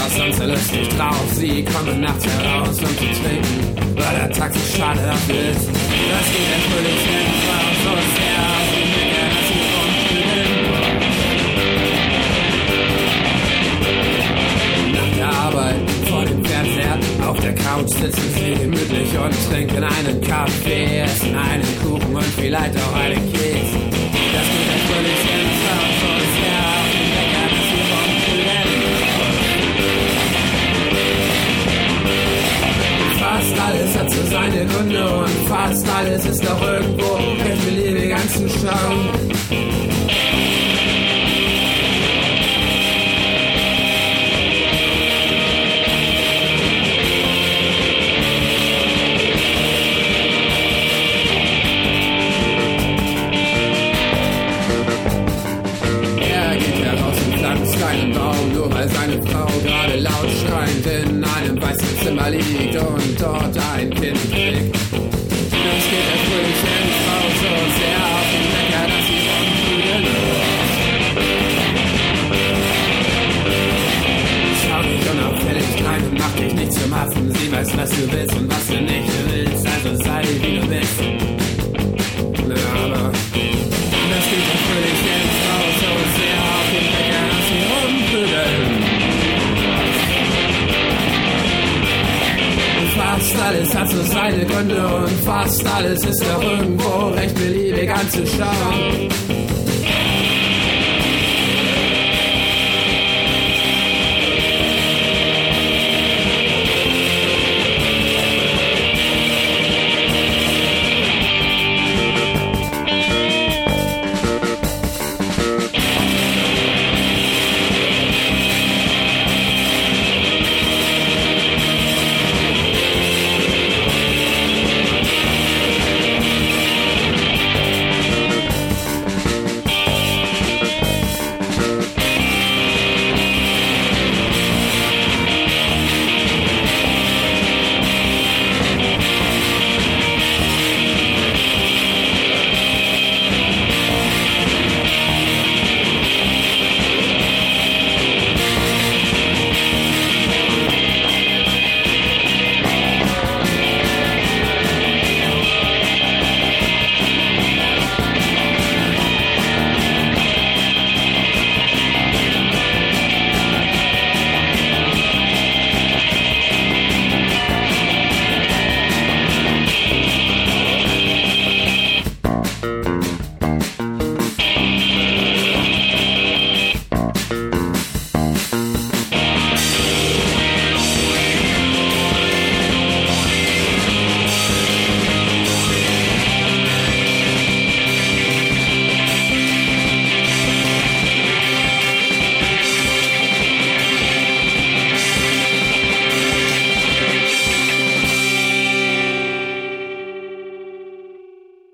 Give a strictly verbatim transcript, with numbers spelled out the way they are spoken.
sonst alles nicht drauf. Sie kommen nachts heraus, um zu trinken, weil der Tag so schade dafür ist. Das geht der Frühling raus, so sehr auf die Menge, dass sie rumspielen. Nach der Arbeit, vor dem Fernseher, auf der Couch sitzen sie gemütlich und trinken einen Kaffee, essen einen Kuchen und vielleicht auch einen Keks. Das geht der Frühling raus, so sehr auf die Menge, dass sie rumspielen. Fast alles hat so seine Gründe und fast alles ist doch irgendwo recht beliebig anzuschauen. Er geht heraus und pflanzt einen Baum, nur weil seine Frau gerade laut schreiend in einem weißen Zimmer liegt und dort ein Kind kriegt. Das geht der Frühlingsfrau so sehr auf den Wecker, dass sie rumprügeln muss. Schau dich unauffällig rein und mach dich nicht zum Affen. Sie weiß, was du willst und was du nicht willst, also sei wie du bist. Na, aber das geht der Frühlingsfrau so sehr auf den Wecker, dass sie rumprügeln. Fast alles hat so seine Gründe und fast alles ist doch irgendwo recht beliebig anzuschauen.